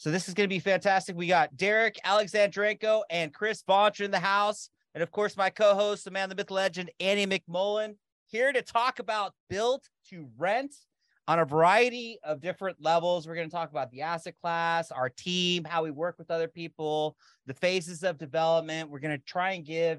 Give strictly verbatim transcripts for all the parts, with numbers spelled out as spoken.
So this is going to be fantastic. We got Derek Alexandrenko and Chris Boncher in the house. And of course, my co-host, the man, the myth, legend, Andy McMullen, here to talk about built to rent on a variety of different levels. We're going to talk about the asset class, our team, how we work with other people, the phases of development. We're going to try and give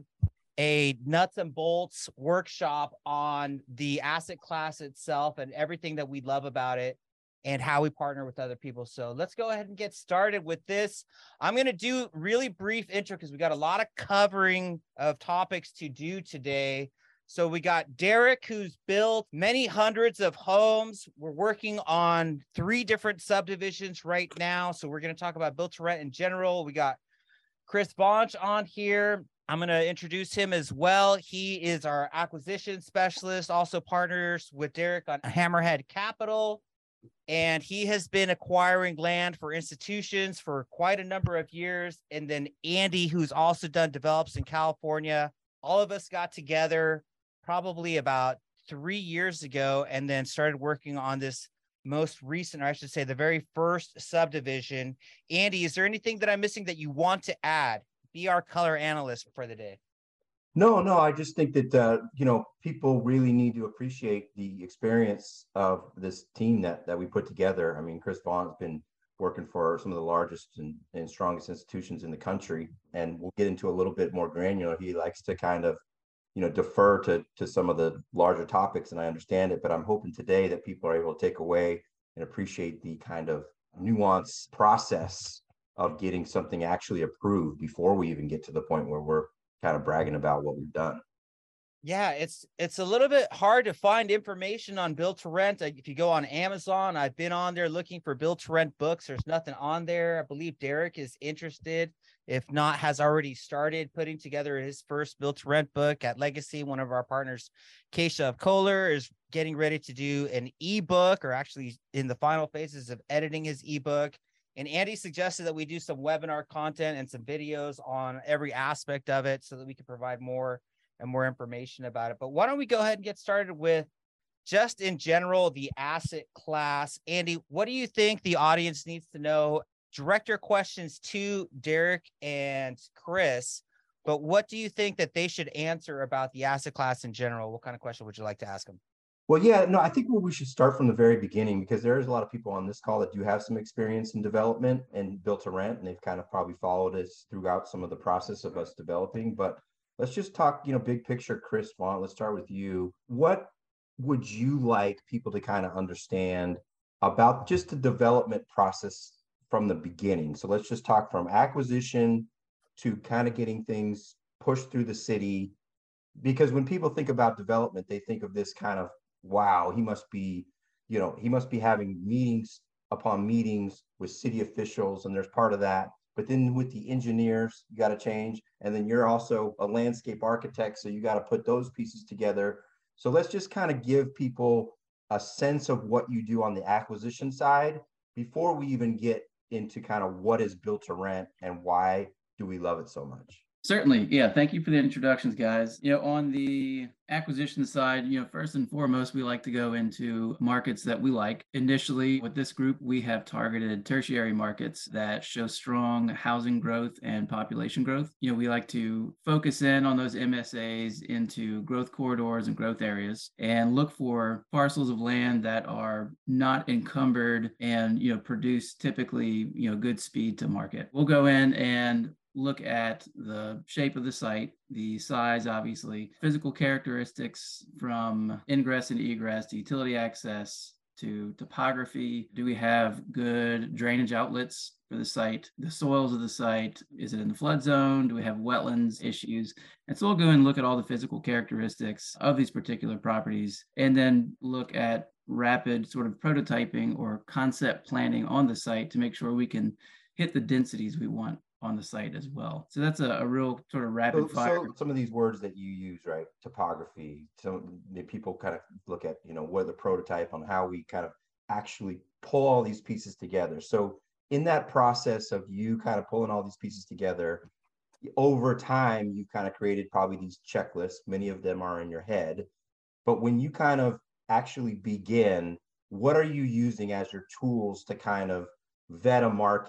a nuts and bolts workshop on the asset class itself and everything that we love about it and how we partner with other people. So let's go ahead and get started with this. I'm going to do really brief intro because we got a lot of covering of topics to do today. So we got Derek, who's built many hundreds of homes. We're working on three different subdivisions right now. So we're going to talk about built to rent in general. We got Chris Bonch on here. I'm going to introduce him as well. He is our acquisition specialist, also partners with Derek on Hammerhead Capital. And he has been acquiring land for institutions for quite a number of years. And then Andy, who's also done develops in California. All of us got together probably about three years ago and then started working on this most recent, or I should say the very first subdivision. Andy, is there anything that I'm missing that you want to add? Be our color analyst for the day. No, no, I just think that, uh, you know, people really need to appreciate the experience of this team that, that we put together. I mean, Chris Vaughn's been working for some of the largest and, and strongest institutions in the country, and we'll get into a little bit more granular. He likes to kind of, you know, defer to, to some of the larger topics, and I understand it, but I'm hoping today that people are able to take away and appreciate the kind of nuanced process of getting something actually approved before we even get to the point where we're kind of bragging about what we've done. Yeah, it's it's a little bit hard to find information on build to rent. If you go on Amazon, I've been on there looking for build to rent books. There's nothing on there. I believe Derek is interested, if not has already started putting together his first build to rent book at Legacy. One of our partners, Keisha of Kohler, is getting ready to do an ebook, or actually in the final phases of editing his ebook. And Andy suggested that we do some webinar content and some videos on every aspect of it so that we can provide more and more information about it. But why don't we go ahead and get started with just in general, the asset class. Andy, what do you think the audience needs to know? Direct your questions to Derek and Chris, but what do you think that they should answer about the asset class in general? What kind of question would you like to ask them? Well, yeah, no, I think well, we should start from the very beginning, because there is a lot of people on this call that do have some experience in development and built to rent, and they've kind of probably followed us throughout some of the process of us developing. But let's just talk, you know, big picture. Chris Vaughn, let's start with you. What would you like people to kind of understand about just the development process from the beginning? So let's just talk from acquisition to kind of getting things pushed through the city. Because when people think about development, they think of this kind of, wow, he must be, you know, he must be having meetings upon meetings with city officials, and there's part of that. But then with the engineers, you got to change. And then you're also a landscape architect, so you got to put those pieces together. So let's just kind of give people a sense of what you do on the acquisition side before we even get into kind of what is built to rent and why do we love it so much. Certainly. Yeah. Thank you for the introductions, guys. You know, on the acquisition side, you know, first and foremost, we like to go into markets that we like. Initially, with this group, we have targeted tertiary markets that show strong housing growth and population growth. You know, we like to focus in on those M S As into growth corridors and growth areas and look for parcels of land that are not encumbered and, you know, produce typically, you know, good speed to market. We'll go in and look at the shape of the site, the size, obviously, physical characteristics from ingress and egress to utility access to topography. Do we have good drainage outlets for the site? The soils of the site, is it in the flood zone? Do we have wetlands issues? And so we'll go and look at all the physical characteristics of these particular properties, and then look at rapid sort of prototyping or concept planning on the site to make sure we can hit the densities we want on the site as well. So that's a, a real sort of rapid so, fire. So some of these words that you use, right? Topography. So people kind of look at, you know, what the prototype on how we kind of actually pull all these pieces together. So in that process of you kind of pulling all these pieces together, over time, you kind of created probably these checklists. Many of them are in your head. But when you kind of actually begin, what are you using as your tools to kind of vet a market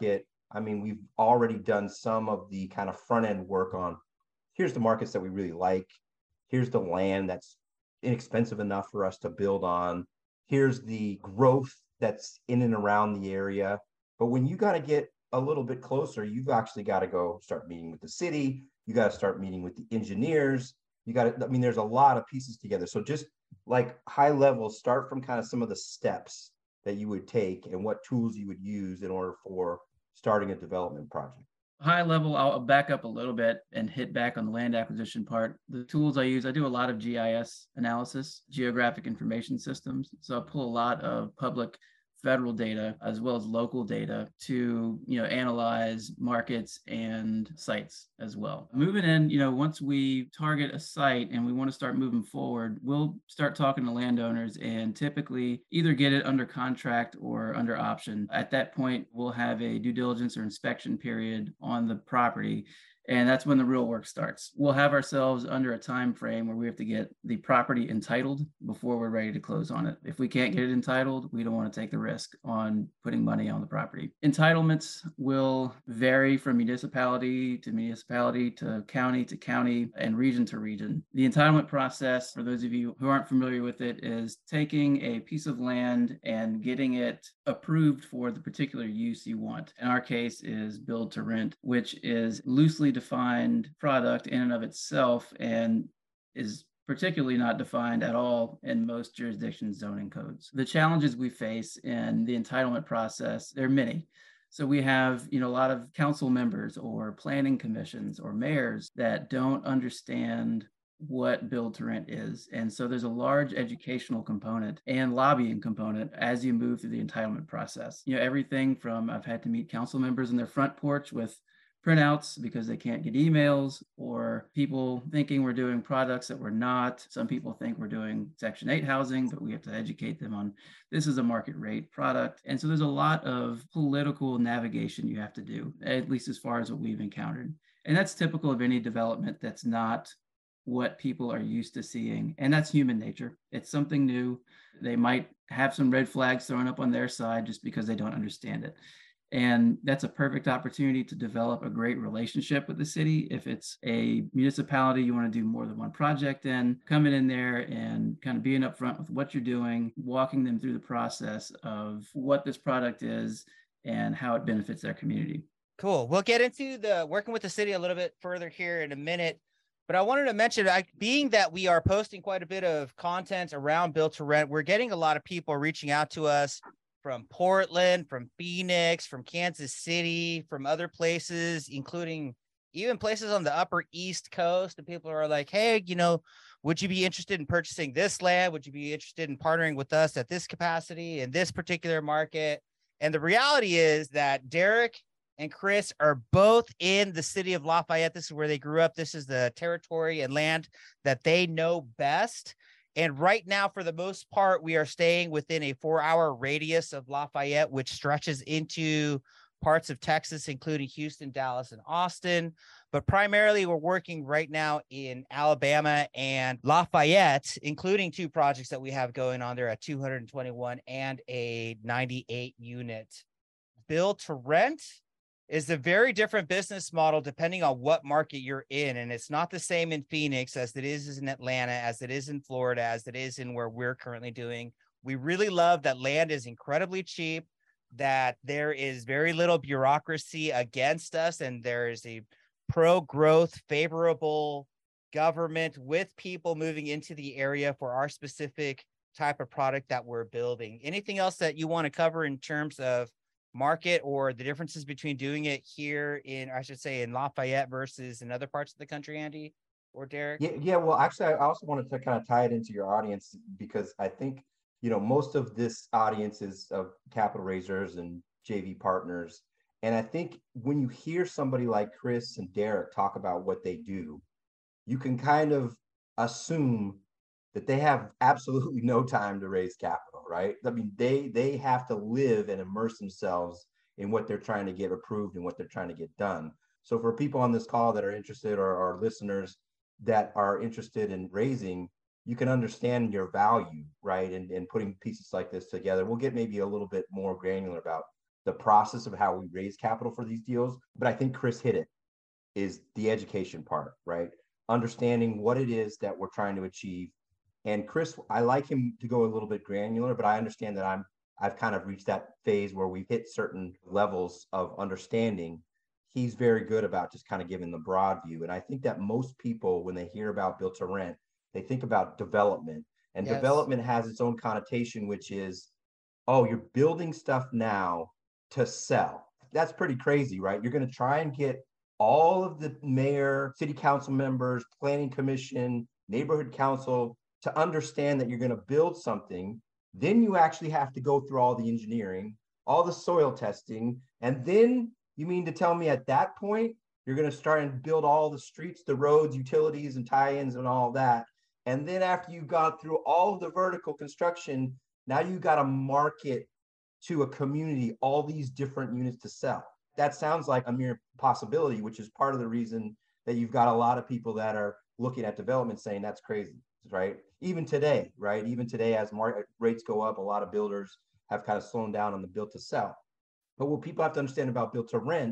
I mean, we've already done some of the kind of front end work on here's the markets that we really like. Here's the land that's inexpensive enough for us to build on. Here's the growth that's in and around the area. But when you got to get a little bit closer, you've actually got to go start meeting with the city. You got to start meeting with the engineers. You got to, I mean, there's a lot of pieces together. So just like high level, start from kind of some of the steps that you would take and what tools you would use in order for starting a development project. High level, I'll back up a little bit and hit back on the land acquisition part. The tools I use, I do a lot of G I S analysis, geographic information systems. So I pull a lot of public federal data as well as local data to, you know, analyze markets and sites as well. Moving in, you know, once we target a site and we want to start moving forward, we'll start talking to landowners and typically either get it under contract or under option. At that point, we'll have a due diligence or inspection period on the property. And that's when the real work starts. We'll have ourselves under a time frame where we have to get the property entitled before we're ready to close on it. If we can't get it entitled, we don't want to take the risk on putting money on the property. Entitlements will vary from municipality to municipality to county to county and region to region. The entitlement process, for those of you who aren't familiar with it, is taking a piece of land and getting it approved for the particular use you want. In our case is build to rent, which is loosely defined product in and of itself and is particularly not defined at all in most jurisdictions' zoning codes. The challenges we face in the entitlement process, there are many. So we have, you know, a lot of council members or planning commissions or mayors that don't understand what build to rent is. And so there's a large educational component and lobbying component as you move through the entitlement process. You know, everything from I've had to meet council members in their front porch with printouts because they can't get emails, or people thinking we're doing products that we're not. Some people think we're doing Section eight housing, but we have to educate them on this is a market rate product. And so there's a lot of political navigation you have to do, at least as far as what we've encountered. And that's typical of any development that's not what people are used to seeing. And that's human nature. It's something new. They might have some red flags thrown up on their side just because they don't understand it. And that's a perfect opportunity to develop a great relationship with the city. If it's a municipality you want to do more than one project in, coming in there and kind of being upfront with what you're doing, walking them through the process of what this product is and how it benefits their community. Cool. We'll get into the working with the city a little bit further here in a minute. But I wanted to mention, I, being that we are posting quite a bit of content around Build to Rent, we're getting a lot of people reaching out to us from Portland, from Phoenix, from Kansas City, from other places, including even places on the Upper East Coast. And people are like, hey, you know, would you be interested in purchasing this land? Would you be interested in partnering with us at this capacity in this particular market? And the reality is that Derek and Chris are both in the city of Lafayette. This is where they grew up. This is the territory and land that they know best. And right now, for the most part, we are staying within a four-hour radius of Lafayette, which stretches into parts of Texas, including Houston, Dallas, and Austin. But primarily, we're working right now in Alabama and Lafayette, including two projects that we have going on there at two hundred twenty-one and a ninety-eight unit. Build to rent is a very different business model depending on what market you're in. And it's not the same in Phoenix as it is in Atlanta, as it is in Florida, as it is in where we're currently doing. We really love that land is incredibly cheap, that there is very little bureaucracy against us, and there is a pro-growth, favorable government with people moving into the area for our specific type of product that we're building. Anything else that you want to cover in terms of market or the differences between doing it here in, I should say, in Lafayette versus in other parts of the country, Andy or Derek? Yeah, yeah. Well, actually, I also wanted to kind of tie it into your audience because I think, you know, most of this audience is of capital raisers and J V partners. And I think when you hear somebody like Chris and Derek talk about what they do, you can kind of assume that they have absolutely no time to raise capital, right? I mean, they they have to live and immerse themselves in what they're trying to get approved and what they're trying to get done. So for people on this call that are interested, or our listeners that are interested in raising, you can understand your value, right? And, and putting pieces like this together. We'll get maybe a little bit more granular about the process of how we raise capital for these deals. But I think Chris hit it, is the education part, right? Understanding what it is that we're trying to achieve. And Chris, I like him to go a little bit granular, but I understand that I'm, I've kind of reached that phase where we've hit certain levels of understanding. He's very good about just kind of giving the broad view. And I think that most people, when they hear about build to rent, they think about development. And yes. Development has its own connotation, which is, oh, you're building stuff now to sell. That's pretty crazy, right? You're going to try and get all of the mayor, city council members, planning commission, neighborhood council to understand that you're going to build something. Then you actually have to go through all the engineering, all the soil testing. And then you mean to tell me at that point, you're going to start and build all the streets, the roads, utilities, and tie-ins and all that. And then after you've gone through all of the vertical construction, now you got to market to a community all these different units to sell. That sounds like a mere possibility, which is part of the reason that you've got a lot of people that are looking at development saying that's crazy, right? Even today, right? Even today, as market rates go up, a lot of builders have kind of slowed down on the build to sell. But what people have to understand about build to rent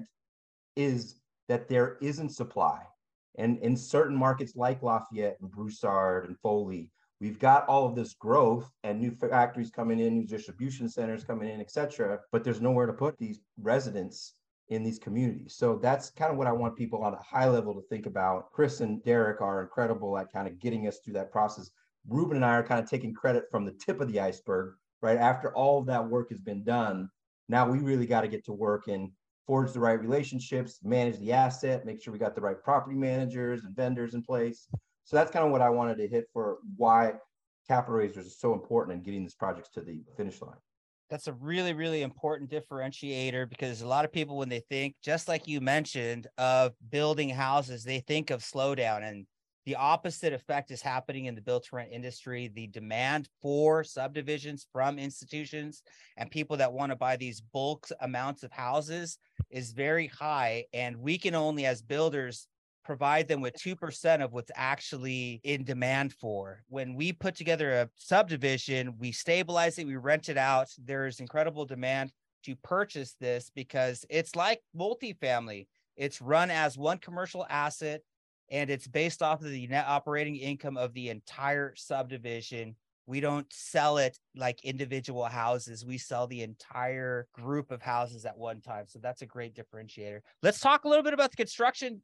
is that there isn't supply. And in certain markets like Lafayette and Broussard and Foley, we've got all of this growth and new factories coming in, new distribution centers coming in, et cetera, but there's nowhere to put these residents in these communities. So that's kind of what I want people on a high level to think about. Chris and Derek are incredible at kind of getting us through that process. Ruben and I are kind of taking credit from the tip of the iceberg, right? After all of that work has been done, now we really got to get to work and forge the right relationships, manage the asset, make sure we got the right property managers and vendors in place. So that's kind of what I wanted to hit for why capital raisers are so important in getting these projects to the finish line. That's a really, really important differentiator, because a lot of people, when they think, just like you mentioned, of building houses, they think of slowdown, and the opposite effect is happening in the build to rent industry. The demand for subdivisions from institutions and people that want to buy these bulk amounts of houses is very high. And we can only, as builders, provide them with two percent of what's actually in demand for. When we put together a subdivision, we stabilize it, we rent it out. There's incredible demand to purchase this because it's like multifamily. It's run as one commercial asset, and it's based off of the net operating income of the entire subdivision. We don't sell it like individual houses. We sell the entire group of houses at one time. So that's a great differentiator. Let's talk a little bit about the construction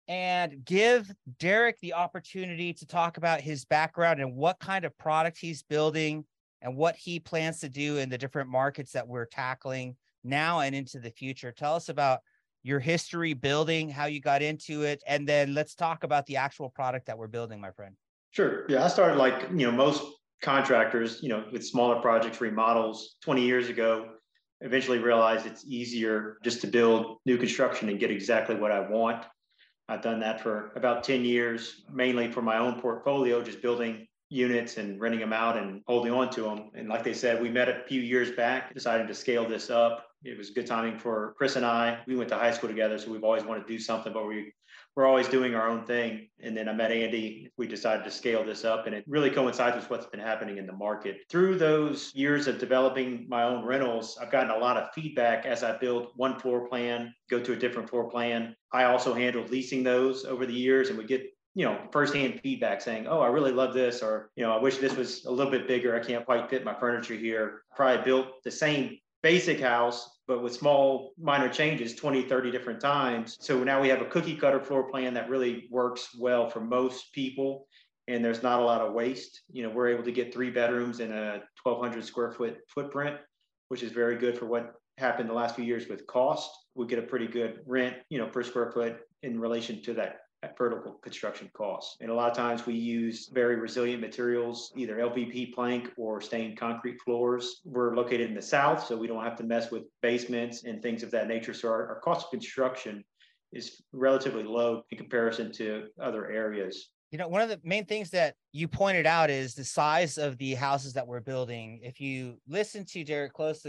and give Derek the opportunity to talk about his background and what kind of product he's building and what he plans to do in the different markets that we're tackling now and into the future. Tell us about your history building, how you got into it, and then let's talk about the actual product that we're building, my friend. Sure. Yeah, I started like, you know, most contractors, you know, with smaller projects, remodels twenty years ago. Eventually realized it's easier just to build new construction and get exactly what I want. I've done that for about ten years, mainly for my own portfolio, just building units and renting them out and holding on to them. And like they said, we met a few years back, decided to scale this up. It was good timing for Chris and I. We went to high school together, so we've always wanted to do something, but we, we're always doing our own thing. And then I met Andy. We decided to scale this up, and it really coincides with what's been happening in the market. Through those years of developing my own rentals, I've gotten a lot of feedback as I build one floor plan, go to a different floor plan. I also handled leasing those over the years, and we get, you know, firsthand feedback saying, oh, I really love this, or, you know, I wish this was a little bit bigger. I can't quite fit my furniture here. Probably built the same basic house, but with small minor changes twenty, thirty different times. So now we have a cookie cutter floor plan that really works well for most people, and there's not a lot of waste. You know, we're able to get three bedrooms in a twelve hundred square foot footprint, which is very good for what happened the last few years with cost. We get a pretty good rent, you know, per square foot in relation to that vertical construction costs. And a lot of times we use very resilient materials, either L V P plank or stained concrete floors. We're located in the South, so we don't have to mess with basements and things of that nature. So our, our cost of construction is relatively low in comparison to other areas. You know, one of the main things that you pointed out is the size of the houses that we're building. If you listen to Derek closely,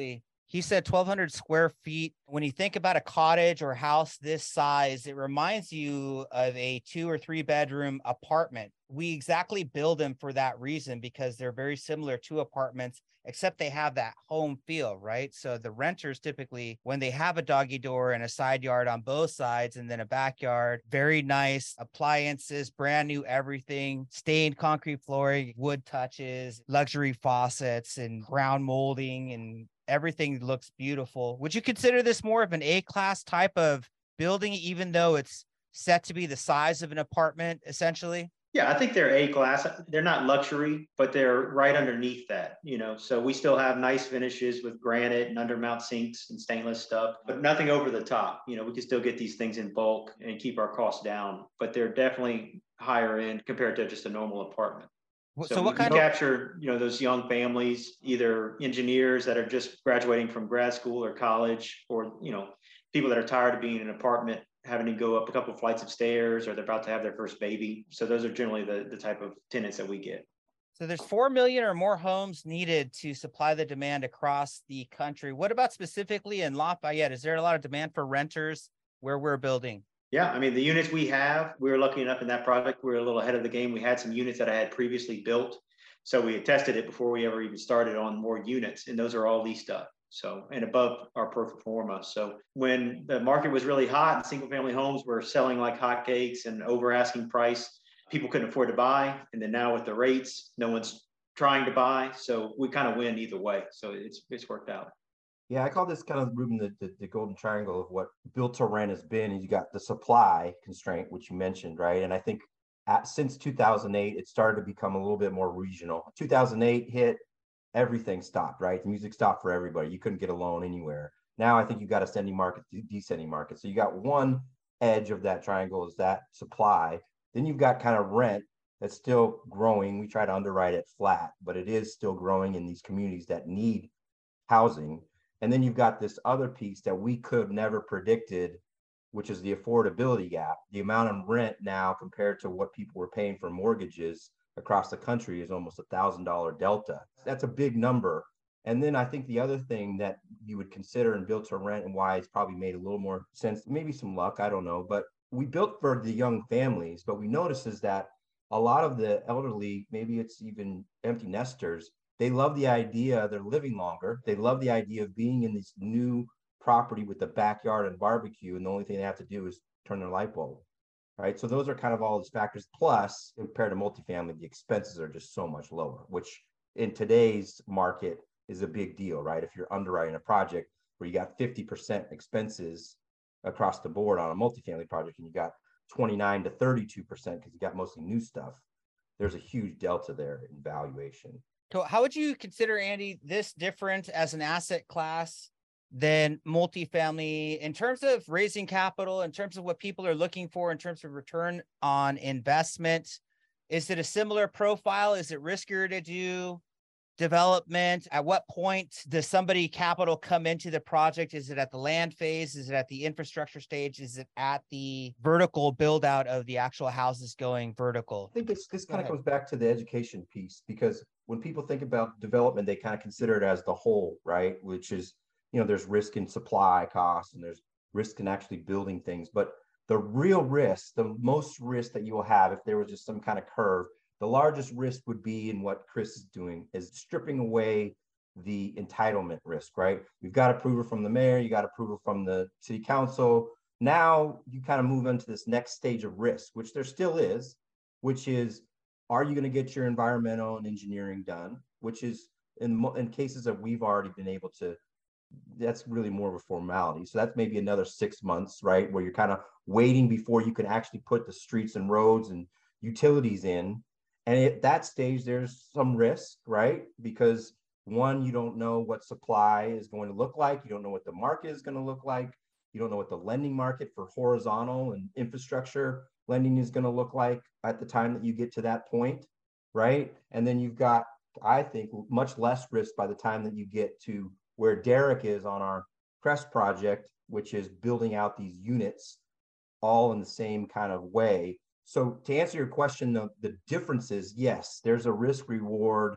He said twelve hundred square feet. When you think about a cottage or house this size, it reminds you of a two or three bedroom apartment. We exactly build them for that reason because they're very similar to apartments, except they have that home feel, right? So the renters typically, when they have a doggy door and a side yard on both sides and then a backyard, very nice appliances, brand new everything, stained concrete flooring, wood touches, luxury faucets and ground molding, and everything looks beautiful. Would you consider this more of an A-class type of building, even though it's set to be the size of an apartment, essentially? Yeah, I think they're A class. They're not luxury, but they're right underneath that, you know. So we still have nice finishes with granite and undermount sinks and stainless stuff, but nothing over the top. You know, we can still get these things in bulk and keep our costs down, but they're definitely higher end compared to just a normal apartment. So, So we, what kind we of capture, you know, those young families, either engineers that are just graduating from grad school or college, or, you know, people that are tired of being in an apartment, having to go up a couple of flights of stairs, or they're about to have their first baby. So those are generally the, the type of tenants that we get. So there's four million or more homes needed to supply the demand across the country. What about specifically in Lafayette? Is there a lot of demand for renters where we're building? Yeah, I mean, the units we have, we were lucky enough in that project, we were a little ahead of the game. We had some units that I had previously built. So we had tested it before we ever even started on more units, and those are all leased up. So, and above our pro forma. So when the market was really hot and single family homes were selling like hotcakes and over asking price, people couldn't afford to buy. And then now with the rates, no one's trying to buy. So we kind of win either way. So it's, it's worked out. Yeah, I call this kind of, Ruben, the, the, the golden triangle of what built to rent has been. And you got the supply constraint, which you mentioned, right? And I think at, since two thousand eight, it started to become a little bit more regional. two thousand eight hit, everything stopped, right? The music stopped for everybody. You couldn't get a loan anywhere. Now I think you got ascending market, descending market. So you got one edge of that triangle is that supply. Then you've got kind of rent that's still growing. We try to underwrite it flat, but it is still growing in these communities that need housing. And then you've got this other piece that we could have never predicted, which is the affordability gap. The amount of rent now compared to what people were paying for mortgages across the country is almost a thousand dollar delta. That's a big number. And then I think the other thing that you would consider in built to rent and why it's probably made a little more sense, maybe some luck, I don't know, but we built for the young families, but we notice is that a lot of the elderly, maybe it's even empty nesters, they love the idea, they're living longer. They love the idea of being in this new property with the backyard and barbecue. And the only thing they have to do is turn their light bulb. Right. So those are kind of all these factors. Plus, compared to multifamily, the expenses are just so much lower, which in today's market is a big deal, right? If you're underwriting a project where you got fifty percent expenses across the board on a multifamily project and you got twenty-nine to thirty-two percent because you got mostly new stuff, there's a huge delta there in valuation. So how would you consider, Andy, this different as an asset class than multifamily in terms of raising capital, in terms of what people are looking for, in terms of return on investment? Is it a similar profile? Is it riskier to do development? At what point does somebody capital come into the project? Is it at the land phase? Is it at the infrastructure stage? Is it at the vertical build out of the actual houses going vertical? I think this, this kind of comes back to the education piece, because when people think about development, they kind of consider it as the whole, right? Which is, you know, there's risk in supply costs and there's risk in actually building things. But the real risk, the most risk that you will have if there was just some kind of curve, the largest risk would be in what Chris is doing, is stripping away the entitlement risk, right? You've got approval from the mayor, you got approval from the city council. Now you kind of move into this next stage of risk, which there still is, which is, are you going to get your environmental and engineering done? Which is in, in cases that we've already been able to, that's really more of a formality. So that's maybe another six months, right? Where you're kind of waiting before you can actually put the streets and roads and utilities in. And at that stage, there's some risk, right? Because one, you don't know what supply is going to look like. You don't know what the market is going to look like. You don't know what the lending market for horizontal and infrastructure lending is going to look like at the time that you get to that point, right? And then you've got, I think, much less risk by the time that you get to where Derek is on our Crest project, which is building out these units all in the same kind of way. So to answer your question, the, the difference is, yes, there's a risk reward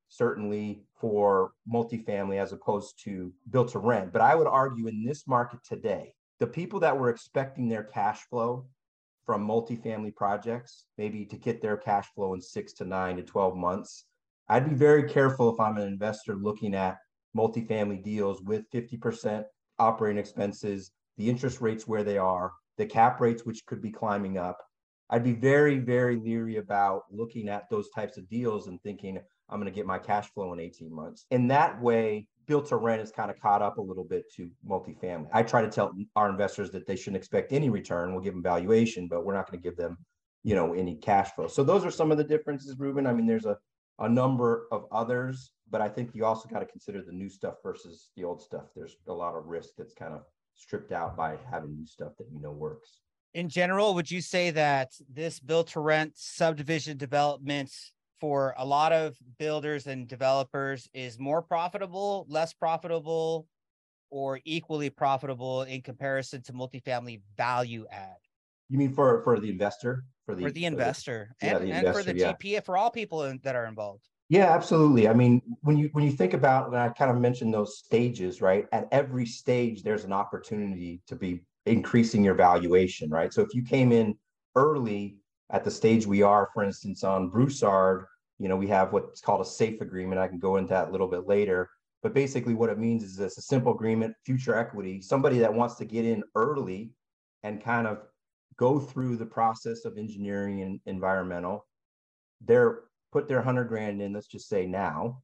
certainly for multifamily as opposed to built to rent. But I would argue in this market today, the people that were expecting their cash flow from multifamily projects, maybe to get their cash flow in six to nine to twelve months, I'd be very careful if I'm an investor looking at multifamily deals with fifty percent operating expenses, the interest rates where they are, the cap rates, which could be climbing up. I'd be very, very leery about looking at those types of deals and thinking, I'm going to get my cash flow in eighteen months. In that way, built to rent is kind of caught up a little bit to multifamily. I try to tell our investors that they shouldn't expect any return. We'll give them valuation, but we're not going to give them, you know, any cash flow. So those are some of the differences, Ruben. I mean, there's a, a number of others, but I think you also got to consider the new stuff versus the old stuff. There's a lot of risk that's kind of stripped out by having new stuff that you know works. In general, would you say that this build to rent subdivision development for a lot of builders and developers is more profitable, less profitable, or equally profitable in comparison to multifamily value add? You mean for, for the investor? For the, for the investor, for the, and, yeah, the and investor, for the yeah. G P, for all people in, that are involved. Yeah, absolutely. I mean, when you when you think about, and I kind of mentioned those stages, right? At every stage, there's an opportunity to be increasing your valuation, right? So if you came in early at the stage we are, for instance, on Broussard, you know, we have what's called a SAFE agreement. I can go into that a little bit later. But basically what it means is it's a simple agreement, future equity, somebody that wants to get in early and kind of go through the process of engineering and environmental. They're put their hundred grand in, let's just say now,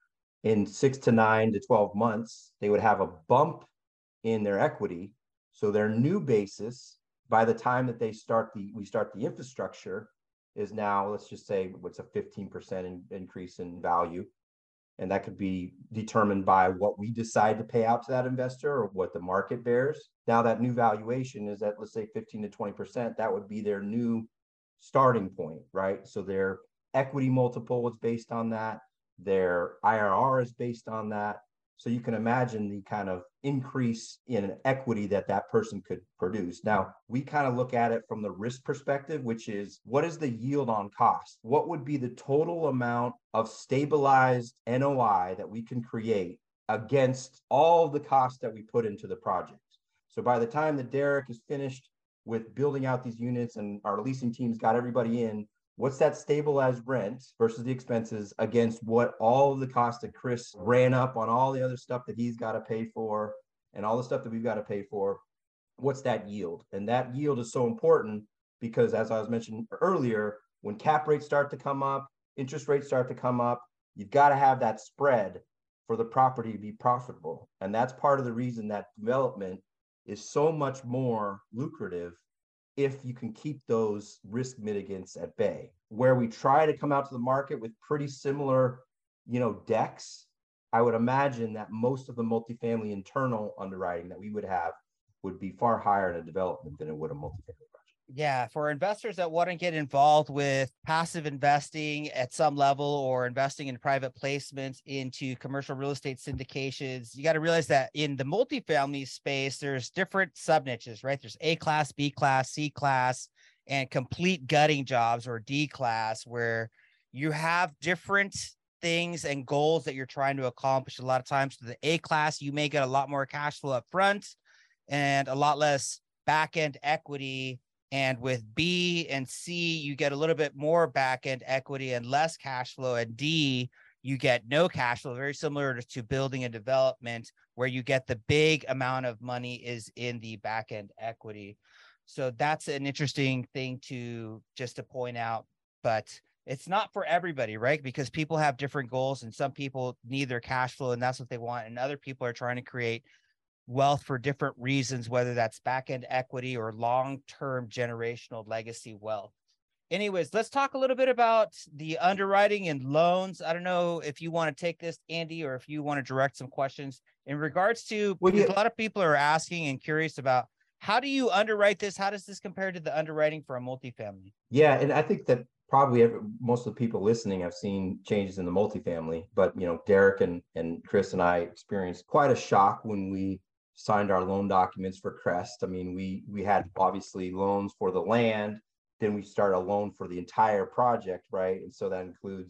in six to nine to twelve months, they would have a bump in their equity. So their new basis, by the time that they start the, we start the infrastructure, is now, let's just say what's a fifteen percent in, increase in value. And that could be determined by what we decide to pay out to that investor or what the market bears. Now that new valuation is at, let's say fifteen to twenty percent, that would be their new starting point, right? So their equity multiple is based on that. Their I R R is based on that. So you can imagine the kind of increase in equity that that person could produce. Now, we kind of look at it from the risk perspective, which is what is the yield on cost? What would be the total amount of stabilized N O I that we can create against all the costs that we put into the project? So by the time that Derek is finished with building out these units and our leasing team's got everybody in, what's that stabilized rent versus the expenses against what all of the costs that Chris ran up on all the other stuff that he's got to pay for and all the stuff that we've got to pay for? What's that yield? And that yield is so important because, as I was mentioning earlier, when cap rates start to come up, interest rates start to come up, you've got to have that spread for the property to be profitable. And that's part of the reason that development is so much more lucrative if you can keep those risk mitigants at bay. Where we try to come out to the market with pretty similar, you know, decks, I would imagine that most of the multifamily internal underwriting that we would have would be far higher in a development than it would a multifamily project. Yeah, for investors that want to get involved with passive investing at some level or investing in private placements into commercial real estate syndications, you got to realize that in the multifamily space, there's different sub niches, right? There's A class, B class, C class, and complete gutting jobs, or D class, where you have different things and goals that you're trying to accomplish. A lot of times to the A class, you may get a lot more cash flow up front and a lot less back-end equity. And with B and C, you get a little bit more back-end equity and less cash flow. And D, you get no cash flow, very similar to, to building a development where you get the big amount of money is in the back-end equity. So that's an interesting thing to just to point out, but it's not for everybody, right? Because people have different goals and some people need their cash flow and that's what they want. And other people are trying to create wealth for different reasons, whether that's back-end equity or long-term generational legacy wealth. Anyways, let's talk a little bit about the underwriting and loans. I don't know if you want to take this, Andy, or if you want to direct some questions in regards to, well, because yeah. a lot of people are asking and curious about how do you underwrite this? How does this compare to the underwriting for a multifamily? Yeah, and I think that probably every, most of the people listening have seen changes in the multifamily, but you know, Derek and, and Chris and I experienced quite a shock when we signed our loan documents for Crest. I mean, we we had obviously loans for the land, then we start a loan for the entire project, right? And so that includes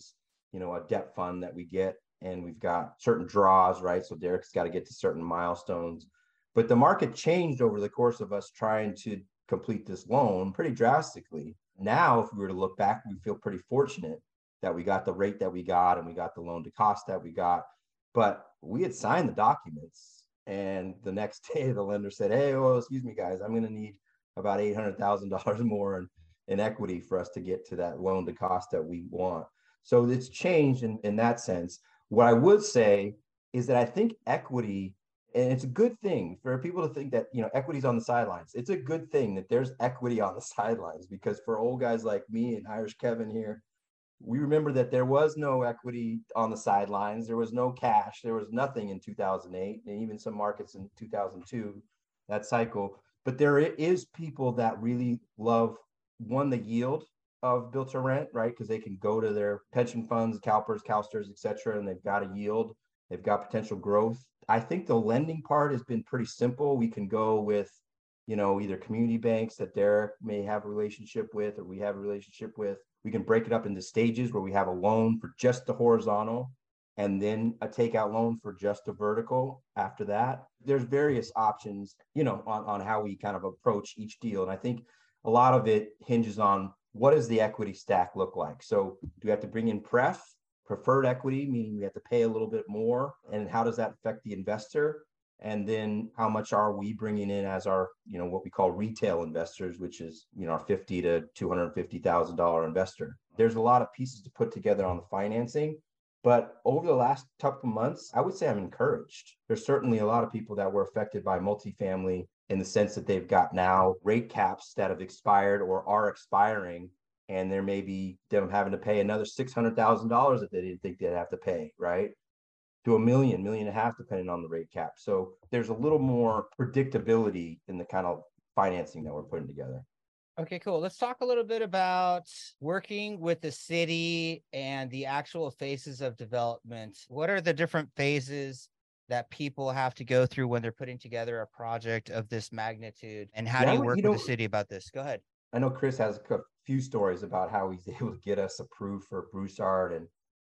you know, a debt fund that we get, and we've got certain draws, right? So Derek's got to get to certain milestones. But the market changed over the course of us trying to complete this loan pretty drastically. Now, if we were to look back, we feel pretty fortunate that we got the rate that we got and we got the loan to cost that we got. But we had signed the documents, and the next day the lender said, hey, well, excuse me, guys, I'm going to need about eight hundred thousand dollars more in, in equity for us to get to that loan to cost that we want. So it's changed in, in that sense. What I would say is that I think equity, and it's a good thing for people to think that, you know, equity's on the sidelines. It's a good thing that there's equity on the sidelines, because for old guys like me and Irish Kevin here, we remember that there was no equity on the sidelines. There was no cash. There was nothing in two thousand eight, and even some markets in two thousand two, that cycle. But there is people that really love, one, the yield of built to rent, right? Because they can go to their pension funds, CalPERS, CalSTRS, et cetera, and they've got a yield. They've got potential growth. I think the lending part has been pretty simple. We can go with, you know, either community banks that Derek may have a relationship with, or we have a relationship with. We can break it up into stages where we have a loan for just the horizontal, and then a takeout loan for just the vertical after that. There's various options, you know, on, on how we kind of approach each deal. And I think a lot of it hinges on, what does the equity stack look like? So do we have to bring in pref, preferred equity, meaning we have to pay a little bit more? And how does that affect the investor? And then how much are we bringing in as our, you know, what we call retail investors, which is, you know, our fifty to two hundred fifty thousand dollars investor. There's a lot of pieces to put together on the financing. But over the last couple of months, I would say I'm encouraged. There's certainly a lot of people that were affected by multifamily, in the sense that they've got now rate caps that have expired or are expiring, and there may be them having to pay another six hundred thousand dollars that they didn't think they'd have to pay, right? To a million, million and a half, depending on the rate cap. So there's a little more predictability in the kind of financing that we're putting together. Okay, cool. Let's talk a little bit about working with the city and the actual phases of development. What are the different phases that people have to go through when they're putting together a project of this magnitude? And how Yeah, do you I- work you with know- the city about this? Go ahead. I know Chris has a few stories about how he's able to get us approved for Broussard and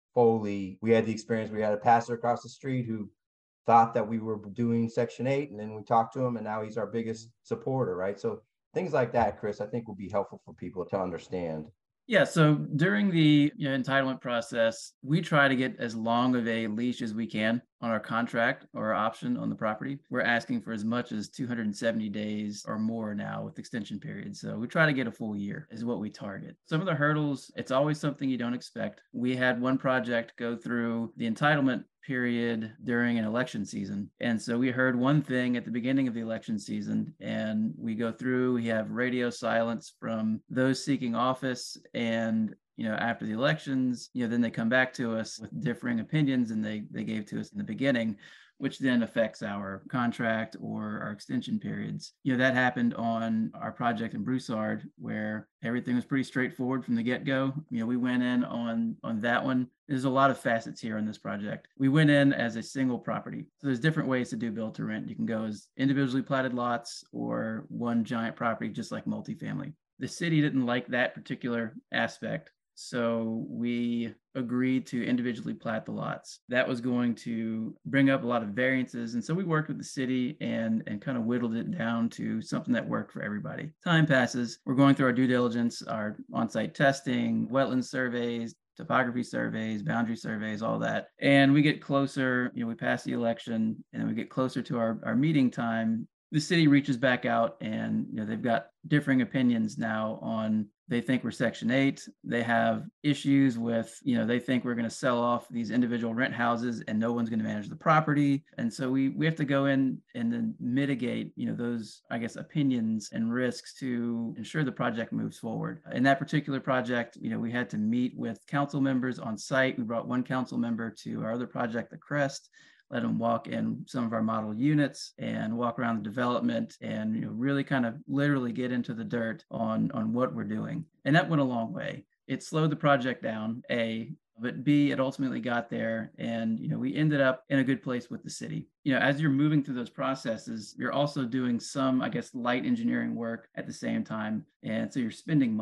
Foley. We had the experience, we had a pastor across the street who thought that we were doing Section eight, and then we talked to him, and now he's our biggest supporter, right? So things like that, Chris, I think will be helpful for people to understand. Yeah, so during the you know, entitlement process, we try to get as long of a leash as we can on our contract or our option on the property. We're asking for as much as two hundred seventy days or more now with extension periods. So we try to get a full year is what we target. Some of the hurdles, it's always something you don't expect. We had one project go through the entitlement period during an election season. And so we heard one thing at the beginning of the election season, and we go through, we have radio silence from those seeking office, and you know, after the elections, you know, then they come back to us with differing opinions and they they gave to us in the beginning, which then affects our contract or our extension periods. You know, that happened on our project in Broussard, where everything was pretty straightforward from the get-go. You know, we went in on on that one. There's a lot of facets here on this project. We went in as a single property. So there's different ways to do build to rent. You can go as individually platted lots or one giant property, just like multifamily. The city didn't like that particular aspect. So we agreed to individually plat the lots. That was going to bring up a lot of variances. And so we worked with the city and, and kind of whittled it down to something that worked for everybody. Time passes. We're going through our due diligence, our on-site testing, wetland surveys, topography surveys, boundary surveys, all that. And we get closer, you know, we pass the election and we get closer to our, our meeting time. The city reaches back out and, you know, they've got differing opinions now on, they think we're Section eight. They have issues with, you know, they think we're going to sell off these individual rent houses and no one's going to manage the property. And so we we have to go in and then mitigate, you know, those, I guess, opinions and risks to ensure the project moves forward. In that particular project, you know, we had to meet with council members on site. We brought one council member to our other project, the Crest, let them walk in some of our model units and walk around the development and, you know, really kind of literally get into the dirt on, on what we're doing. And that went a long way. It slowed the project down, A, but B, it ultimately got there. And, you know, we ended up in a good place with the city. You know, as you're moving through those processes, you're also doing some, I guess, light engineering work at the same time. And so you're spending money.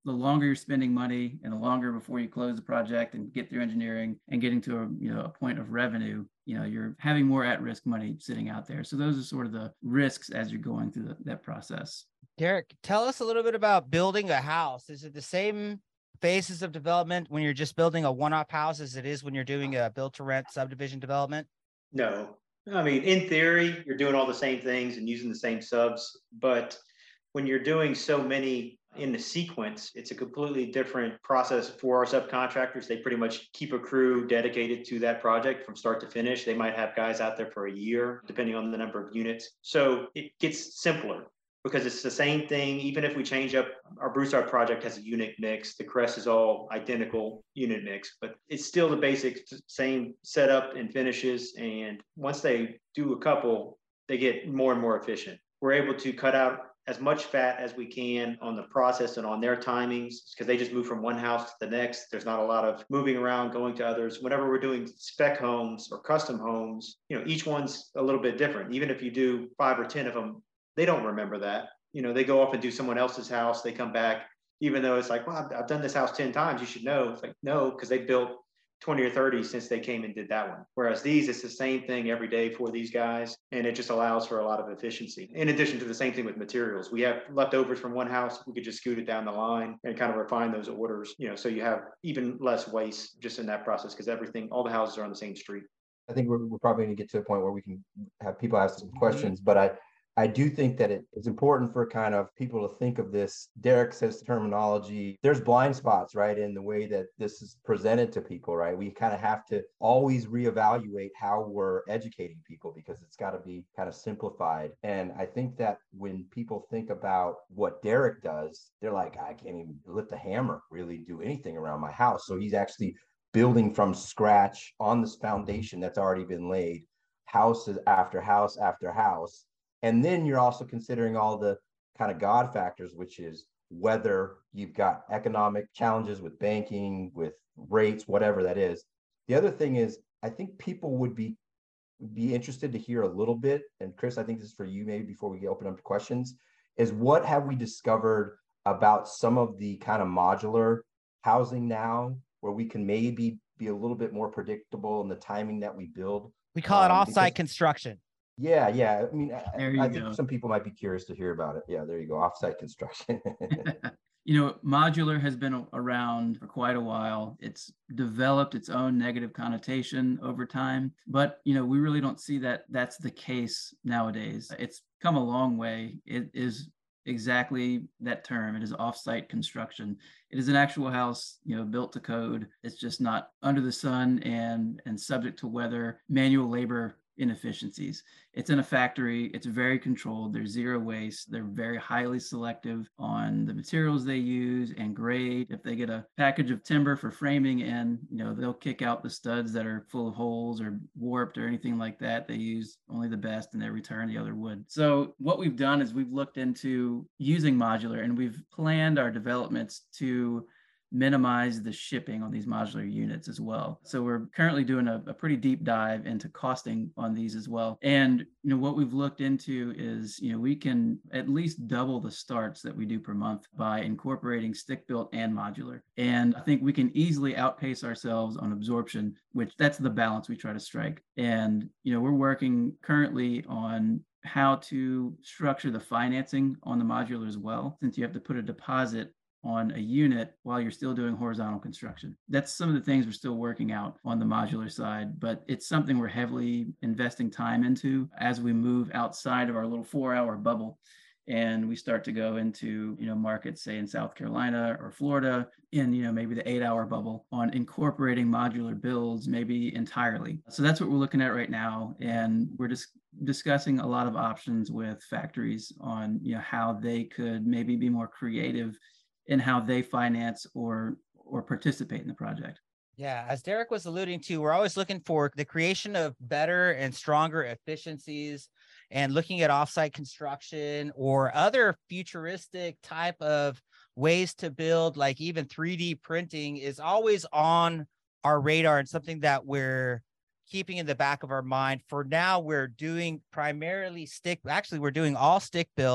the longer you're spending money and the longer before you close the project and get through engineering and getting to a, you know, a point of revenue, you know, you're having more at-risk money sitting out there. So those are sort of the risks as you're going through the, that process. Derek, tell us a little bit about building a house. Is it the same phases of development when you're just building a one-off house as it is when you're doing a build-to-rent subdivision development? No. I mean, in theory, you're doing all the same things and using the same subs, but when you're doing so many in the sequence, it's a completely different process for our subcontractors. They pretty much keep a crew dedicated to that project from start to finish. They might have guys out there for a year, depending on the number of units. So it gets simpler because it's the same thing. Even if we change up, our Broussard project has a unit mix. The Crest is all identical unit mix, but it's still the basic same setup and finishes. And once they do a couple, they get more and more efficient. We're able to cut out as much fat as we can on the process and on their timings, because they just move from one house to the next. There's not a lot of moving around, going to others. Whenever we're doing spec homes or custom homes, you know, each one's a little bit different. Even if you do five or ten of them, they don't remember that. You know, they go off and do someone else's house. They come back, even though it's like, well, I've, I've done this house ten times. You should know. It's like, no, because they built twenty or thirty since they came and did that one. Whereas these, it's the same thing every day for these guys. And it just allows for a lot of efficiency. In addition to the same thing with materials, we have leftovers from one house. We could just scoot it down the line and kind of refine those orders, you know, so you have even less waste just in that process, because everything, all the houses are on the same street. I think we're, we're probably going to get to a point where we can have people ask some questions, but I, I do think that it, it's important for kind of people to think of this. Derek says terminology. There's blind spots, right, in the way that this is presented to people, right? We kind of have to always reevaluate how we're educating people because it's got to be kind of simplified. And I think that when people think about what Derek does, they're like, I can't even lift a hammer, really do anything around my house. So he's actually building from scratch on this foundation that's already been laid, houses after house after house. And then you're also considering all the kind of God factors, which is whether you've got economic challenges with banking, with rates, whatever that is. The other thing is, I think people would be be interested to hear a little bit, and Chris, I think this is for you maybe before we open up to questions, is what have we discovered about some of the kind of modular housing now where we can maybe be a little bit more predictable in the timing that we build? We call it um, offsite because- construction. Yeah, yeah. I mean, There I, you I think go. some people might be curious to hear about it. Yeah, there you go. Offsite construction. You know, modular has been around for quite a while. It's developed its own negative connotation over time, but, you know, we really don't see that that's the case nowadays. It's come a long way. It is exactly that term. It is offsite construction. It is an actual house, you know, built to code. It's just not under the sun and and subject to weather, manual labor inefficiencies. It's in a factory. It's very controlled. There's zero waste. They're very highly selective on the materials they use and grade. If they get a package of timber for framing and, you know, they'll kick out the studs that are full of holes or warped or anything like that. They use only the best and they return the other wood. So what we've done is we've looked into using modular and we've planned our developments to minimize the shipping on these modular units as well. So we're currently doing a, a pretty deep dive into costing on these as well. And, you know, what we've looked into is, you know, we can at least double the starts that we do per month by incorporating stick built and modular. And I think we can easily outpace ourselves on absorption, which that's the balance we try to strike. And, you know, we're working currently on how to structure the financing on the modular as well, since you have to put a deposit on a unit while you're still doing horizontal construction. That's some of the things we're still working out on the modular side, but it's something we're heavily investing time into as we move outside of our little four hour bubble. And we start to go into, you know, markets, say in South Carolina or Florida, in, you know, maybe the eight hour bubble on incorporating modular builds, maybe entirely. So that's what we're looking at right now. And we're just discussing a lot of options with factories on, you know, how they could maybe be more creative in how they finance or or participate in the project. Yeah, as Derek was alluding to, we're always looking for the creation of better and stronger efficiencies and looking at offsite construction or other futuristic type of ways to build, like even three D printing is always on our radar and something that we're keeping in the back of our mind. For now, we're doing primarily stick. Actually, we're doing all stick build.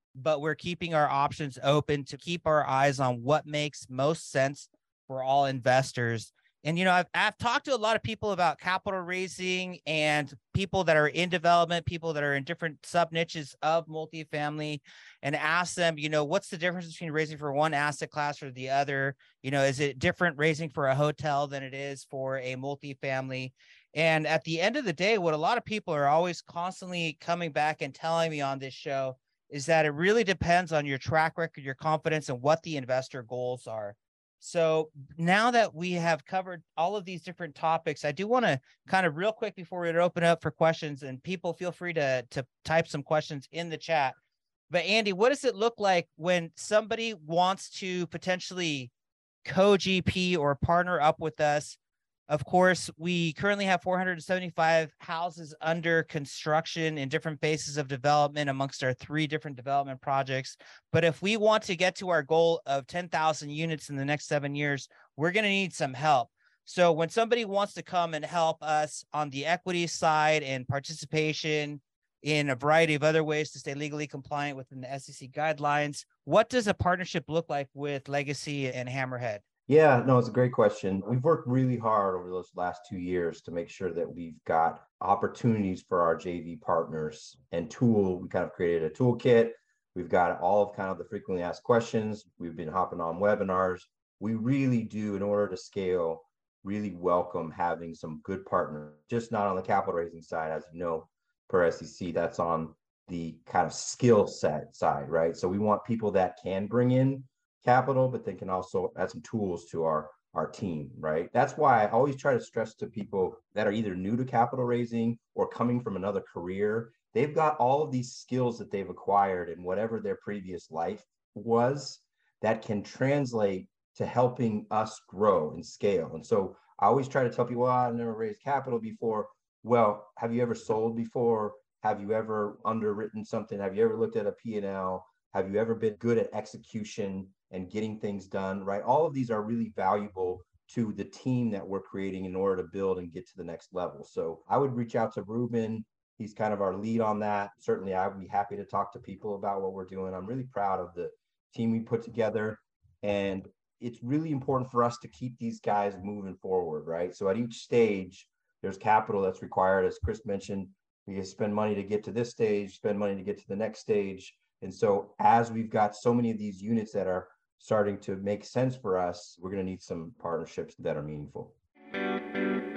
but we're keeping our options open to keep our eyes on what makes most sense for all investors. And, you know, I've, I've talked to a lot of people about capital raising and people that are in development, people that are in different sub niches of multifamily, and ask them, you know, what's the difference between raising for one asset class or the other? You know, is it different raising for a hotel than it is for a multifamily? And at the end of the day, what a lot of people are always constantly coming back and telling me on this show is that it really depends on your track record, your confidence, and what the investor goals are. So now that we have covered all of these different topics, I do want to kind of real quick before we open up for questions, and people feel free to, to type some questions in the chat. But Andy, what does it look like when somebody wants to potentially co-G P or partner up with us? Of course, we currently have four hundred seventy-five houses under construction in different phases of development amongst our three different development projects. But if we want to get to our goal of ten thousand units in the next seven years, we're going to need some help. So when somebody wants to come and help us on the equity side and participation in a variety of other ways to stay legally compliant within the S E C guidelines, what does a partnership look like with Legacy and Hammerhead? Yeah, no, it's a great question. We've worked really hard over those last two years to make sure that we've got opportunities for our J V partners and tool. We kind of created a toolkit. We've got all of kind of the frequently asked questions. We've been hopping on webinars. We really do, in order to scale, really welcome having some good partners, just not on the capital raising side, as you know, per S E C, that's on the kind of skill set side, right? So we want people that can bring in capital, but they can also add some tools to our our team, right? That's why I always try to stress to people that are either new to capital raising or coming from another career, they've got all of these skills that they've acquired in whatever their previous life was that can translate to helping us grow and scale. And so I always try to tell people, well, I've never raised capital before. Well, have you ever sold before? Have you ever underwritten something? Have you ever looked at a P and L? Have you ever been good at execution and getting things done, right? All of these are really valuable to the team that we're creating in order to build and get to the next level. So I would reach out to Ruben. He's kind of our lead on that. Certainly, I would be happy to talk to people about what we're doing. I'm really proud of the team we put together. And it's really important for us to keep these guys moving forward, right? So at each stage, there's capital that's required. As Chris mentioned, we spend money to get to this stage, spend money to get to the next stage. And so as we've got so many of these units that are starting to make sense for us, we're going to need some partnerships that are meaningful.